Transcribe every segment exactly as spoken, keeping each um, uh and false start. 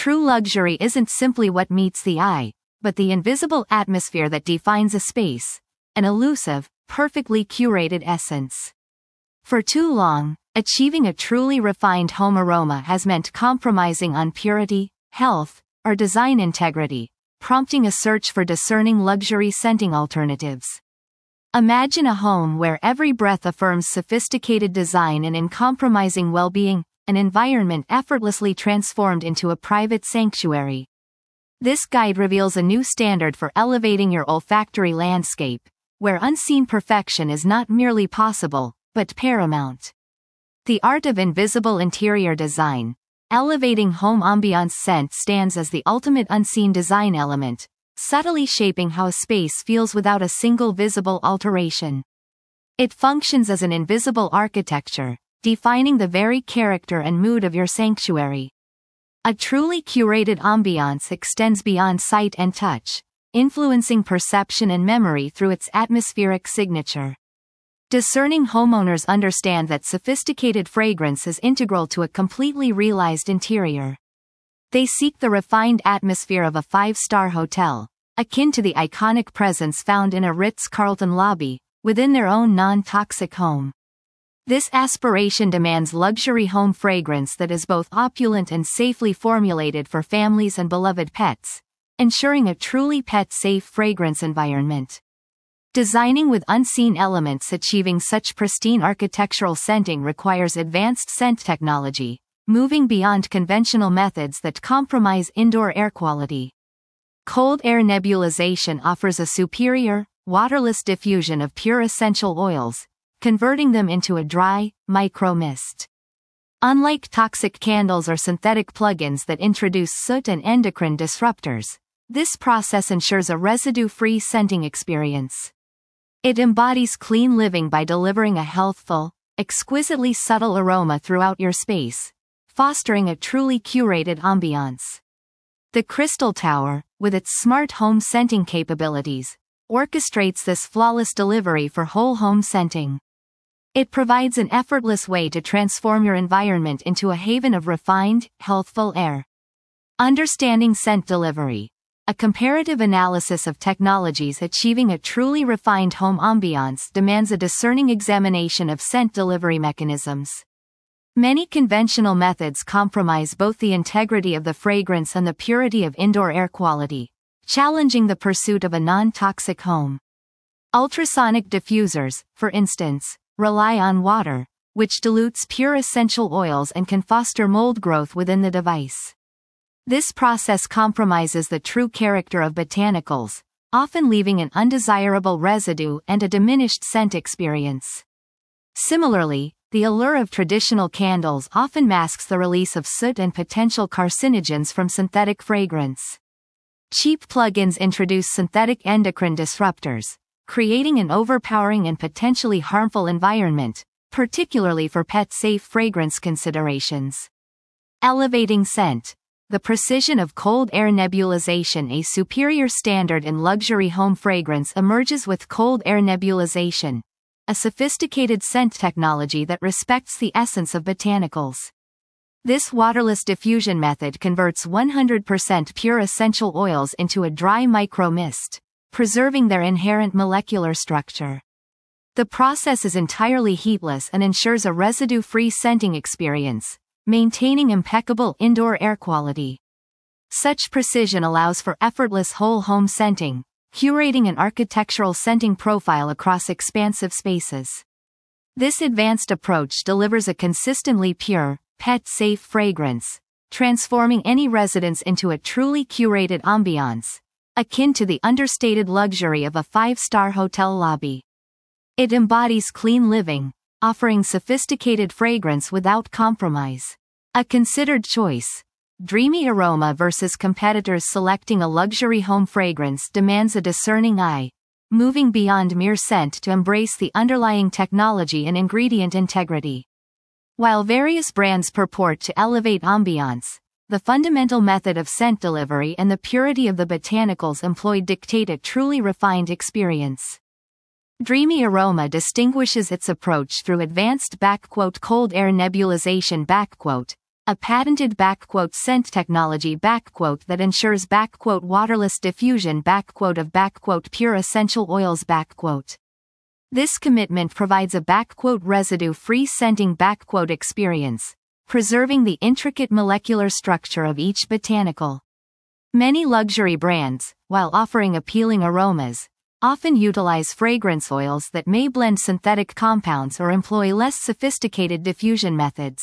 True luxury isn't simply what meets the eye, but the invisible atmosphere that defines a space, an elusive, perfectly curated essence. For too long, achieving a truly refined home aroma has meant compromising on purity, health, or design integrity, prompting a search for discerning luxury scenting alternatives. Imagine a home where every breath affirms sophisticated design and uncompromising well-being, an environment effortlessly transformed into a private sanctuary. This guide reveals a new standard for elevating your olfactory landscape, where unseen perfection is not merely possible, but paramount. The art of invisible interior design. Elevating home ambiance. Scent stands as the ultimate unseen design element, subtly shaping how a space feels without a single visible alteration. It functions as an invisible architecture, defining the very character and mood of your sanctuary. A truly curated ambiance extends beyond sight and touch, influencing perception and memory through its atmospheric signature. Discerning homeowners understand that sophisticated fragrance is integral to a completely realized interior. They seek the refined atmosphere of a five-star hotel, akin to the iconic presence found in a Ritz-Carlton lobby, within their own non-toxic home. This aspiration demands luxury home fragrance that is both opulent and safely formulated for families and beloved pets, ensuring a truly pet-safe fragrance environment. Designing with unseen elements. Achieving such pristine architectural scenting requires advanced scent technology, moving beyond conventional methods that compromise indoor air quality. Cold air nebulization offers a superior, waterless diffusion of pure essential oils, converting them into a dry, micro-mist. Unlike toxic candles or synthetic plugins that introduce soot and endocrine disruptors, this process ensures a residue-free scenting experience. It embodies clean living by delivering a healthful, exquisitely subtle aroma throughout your space, fostering a truly curated ambiance. The Crystal Tower, with its smart home scenting capabilities, orchestrates this flawless delivery for whole home scenting. It provides an effortless way to transform your environment into a haven of refined, healthful air. Understanding scent delivery. A comparative analysis of technologies achieving a truly refined home ambiance demands a discerning examination of scent delivery mechanisms. Many conventional methods compromise both the integrity of the fragrance and the purity of indoor air quality, challenging the pursuit of a non-toxic home. Ultrasonic diffusers, for instance, rely on water, which dilutes pure essential oils and can foster mold growth within the device. This process compromises the true character of botanicals, often leaving an undesirable residue and a diminished scent experience. Similarly, the allure of traditional candles often masks the release of soot and potential carcinogens from synthetic fragrance. Cheap plugins introduce synthetic endocrine disruptors, creating an overpowering and potentially harmful environment, particularly for pet-safe fragrance considerations. Elevating scent. The precision of cold air nebulization. A superior standard in luxury home fragrance emerges with cold air nebulization, a sophisticated scent technology that respects the essence of botanicals. This waterless diffusion method converts one hundred percent pure essential oils into a dry micro-mist, preserving their inherent molecular structure. The process is entirely heatless and ensures a residue-free scenting experience, maintaining impeccable indoor air quality. Such precision allows for effortless whole home scenting, curating an architectural scenting profile across expansive spaces. This advanced approach delivers a consistently pure, pet-safe fragrance, transforming any residence into a truly curated ambiance, akin to the understated luxury of a five-star hotel lobby. It embodies clean living, offering sophisticated fragrance without compromise. A considered choice. Dreamy aroma versus competitors. Selecting a luxury home fragrance demands a discerning eye, moving beyond mere scent to embrace the underlying technology and ingredient integrity. While various brands purport to elevate ambiance, the fundamental method of scent delivery and the purity of the botanicals employed dictate a truly refined experience. Dreamy Aroma distinguishes its approach through advanced backquote cold air nebulization backquote, a patented backquote scent technology backquote that ensures backquote waterless diffusion backquote of backquote pure essential oils backquote. This commitment provides a backquote residue-free scenting backquote experience, preserving the intricate molecular structure of each botanical. Many luxury brands, while offering appealing aromas, often utilize fragrance oils that may blend synthetic compounds or employ less sophisticated diffusion methods.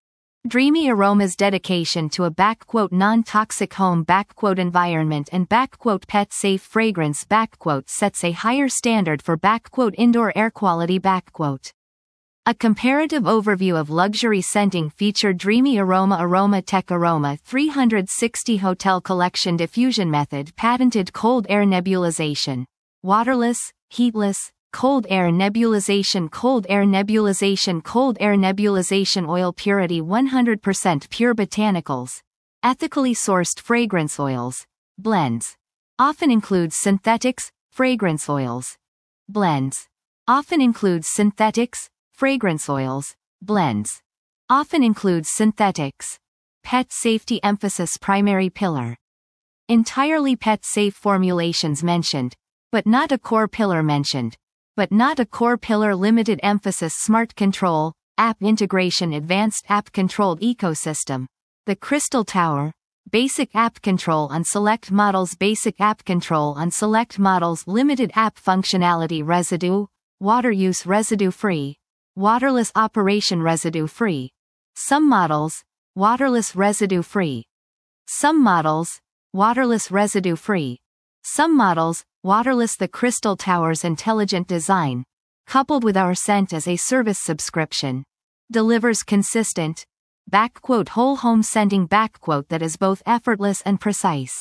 Dreamy Aroma's dedication to a backquote non-toxic home backquote environment and backquote pet-safe fragrance backquote sets a higher standard for backquote indoor air quality backquote. A comparative overview of luxury scenting featured Dreamy Aroma Aroma Tech Aroma three sixty Hotel Collection Diffusion Method patented cold air nebulization, waterless, heatless, cold air nebulization cold air nebulization cold air nebulization oil purity one hundred percent pure botanicals, ethically sourced fragrance oils, blends, often includes synthetics, fragrance oils, blends, often includes synthetics, fragrance oils, blends, often includes synthetics. Pet safety emphasis primary pillar. Entirely pet-safe formulations mentioned, but not a core pillar mentioned, but not a core pillar limited emphasis smart control, app integration advanced app controlled ecosystem. The Crystal Tower, basic app control on select models basic app control on select models limited app functionality residue, water use residue-free, waterless operation residue-free. Some models, waterless residue-free. Some models, waterless residue-free. Some models, waterless. The Crystal Tower's intelligent design, coupled with our Scent as a Service subscription, delivers consistent, backquote whole home scenting backquote that is both effortless and precise.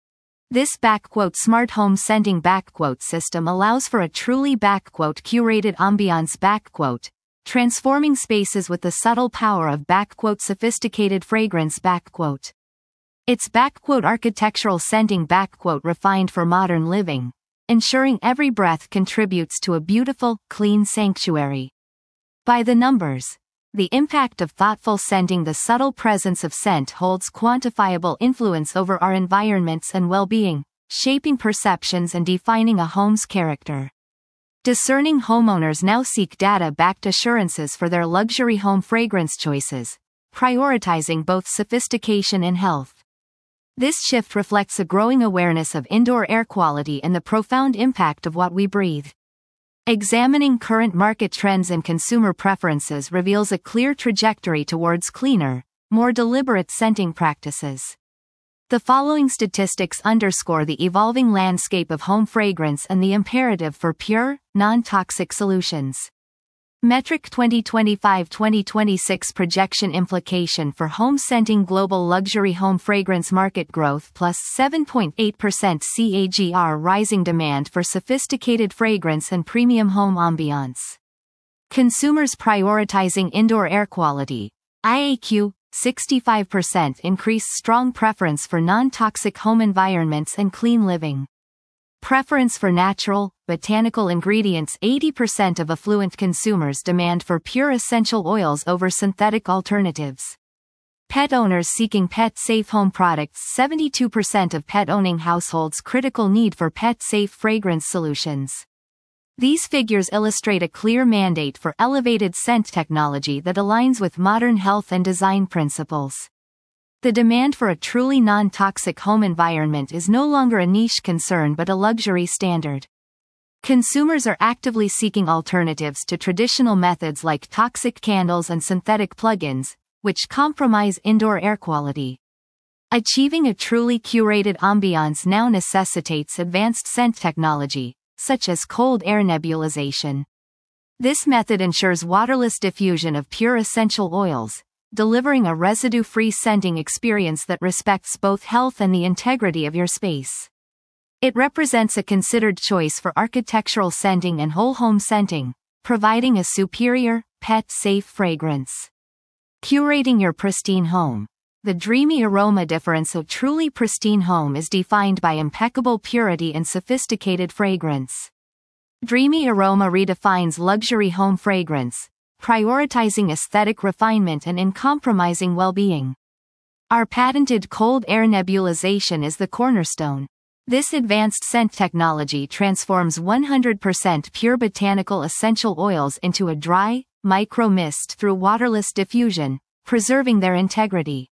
This backquote smart home scenting backquote system allows for a truly backquote curated ambiance backquote, transforming spaces with the subtle power of backquote sophisticated fragrance backquote. Its backquote architectural scenting backquote refined for modern living, ensuring every breath contributes to a beautiful, clean sanctuary. By the numbers. The impact of thoughtful scenting. The subtle presence of scent holds quantifiable influence over our environments and well-being, shaping perceptions and defining a home's character. Discerning homeowners now seek data-backed assurances for their luxury home fragrance choices, prioritizing both sophistication and health. This shift reflects a growing awareness of indoor air quality and the profound impact of what we breathe. Examining current market trends and consumer preferences reveals a clear trajectory towards cleaner, more deliberate scenting practices. The following statistics underscore the evolving landscape of home fragrance and the imperative for pure, non-toxic solutions. Metric twenty twenty-five to twenty twenty-six projection implication for home scenting global luxury home fragrance market growth plus seven point eight percent C A G R rising demand for sophisticated fragrance and premium home ambiance. Consumers prioritizing indoor air quality. I A Q, sixty-five percent increase strong preference for non-toxic home environments and clean living. Preference for natural, botanical ingredients. eighty percent of affluent consumers demand for pure essential oils over synthetic alternatives. Pet owners seeking pet-safe home products. seventy-two percent of pet-owning households critical need for pet-safe fragrance solutions. These figures illustrate a clear mandate for elevated scent technology that aligns with modern health and design principles. The demand for a truly non-toxic home environment is no longer a niche concern but a luxury standard. Consumers are actively seeking alternatives to traditional methods like toxic candles and synthetic plug-ins, which compromise indoor air quality. Achieving a truly curated ambiance now necessitates advanced scent technology, such as cold air nebulization. This method ensures waterless diffusion of pure essential oils, delivering a residue-free scenting experience that respects both health and the integrity of your space. It represents a considered choice for architectural scenting and whole home scenting, providing a superior, pet-safe fragrance. Curating your pristine home. The Dreamy Aroma difference. A truly pristine home is defined by impeccable purity and sophisticated fragrance. Dreamy Aroma redefines luxury home fragrance, prioritizing aesthetic refinement and uncompromising well-being. Our patented cold air nebulization is the cornerstone. This advanced scent technology transforms one hundred percent pure botanical essential oils into a dry, micro mist through waterless diffusion, preserving their integrity.